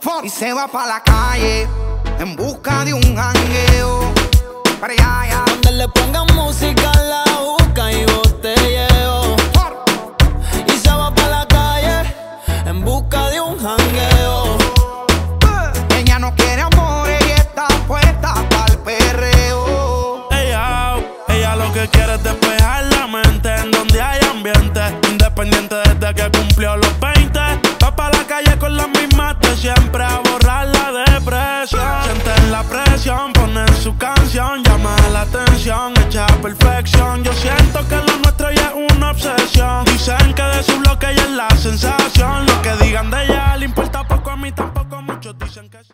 y se va pa' la calle en busca de un jangueo. Para allá, donde le pongan música, la busca y botelleo. Y se va pa' la calle en busca de un jangueo. Ella no quiere amores y está puesta pa'l perreo. Ella lo que quiere es despejar la mente en donde hay ambiente. Independiente desde que cumplió los 20. Va pa' la calle con las mismas de siempre a borrar la depresión. Sienten la presión, ponen su canción, llama la atención, hecha perfección. Yo siento que lo nuestro ya es una obsesión. Dicen que de su bloque ella es la sensación. Lo que digan de ella le importa poco, a mí tampoco. Muchos dicen que